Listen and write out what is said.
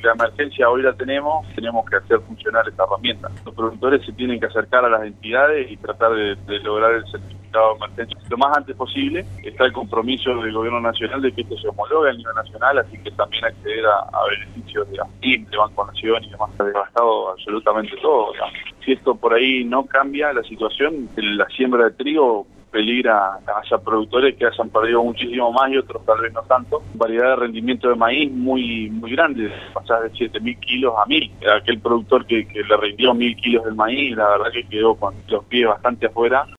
la emergencia hoy la tenemos que hacer funcionar esta herramienta. Los productores se tienen que acercar a las entidades y tratar de lograr el certificado de emergencia lo más antes posible. Está el compromiso del gobierno nacional de que esto se homologue a nivel nacional, así que también acceder a beneficios de AFIP, de Banco Nación y demás. Ha devastado absolutamente todo. Si esto por ahí no cambia la situación, la siembra de trigo peligra haya productores que hayan perdido muchísimo más y otros tal vez no tanto. Variedad de rendimiento de maíz muy grande, pasar de 7.000 kilos a 1.000. Aquel productor que le rindió 1.000 kilos del maíz, la verdad que quedó con los pies bastante afuera.